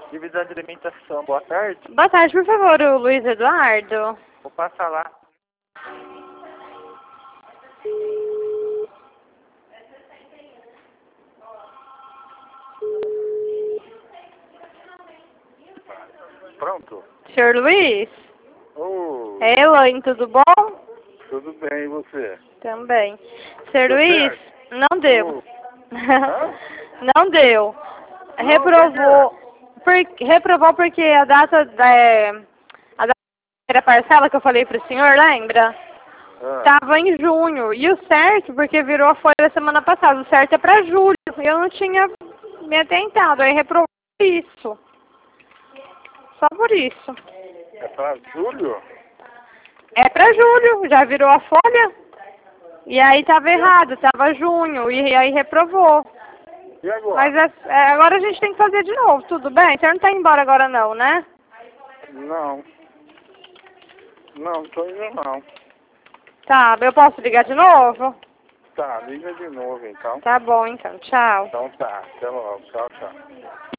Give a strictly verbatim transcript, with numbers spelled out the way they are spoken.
Divisão de alimentação, boa tarde. Boa tarde, por favor, o Luiz Eduardo. Vou passar lá. Pronto? Senhor Luiz? Oh, É, Elaine, tudo bom? tudo bem, e você? Também. Senhor Tudo Luiz, certo? não deu. Oh. Hã? Não deu. Não, Reprovou. Por, reprovou porque a data da, é, a data da parcela que eu falei pro senhor, lembra? Ah, Tava em junho. E o certo, porque virou a folha semana passada, o certo é pra julho. E eu não tinha me atentado, aí reprovou isso. Só por isso. é pra julho? É pra julho, já virou a folha. E aí tava errado, tava junho, e aí reprovou. E agora? Mas é, é, agora a gente tem que fazer de novo, tudo bem? Você não tá indo embora agora não, né? Não. Não, tô indo não. Tá, eu posso ligar de novo? Tá, liga de novo então. Tá bom então, tchau. Então tá, até logo. Tchau, tchau.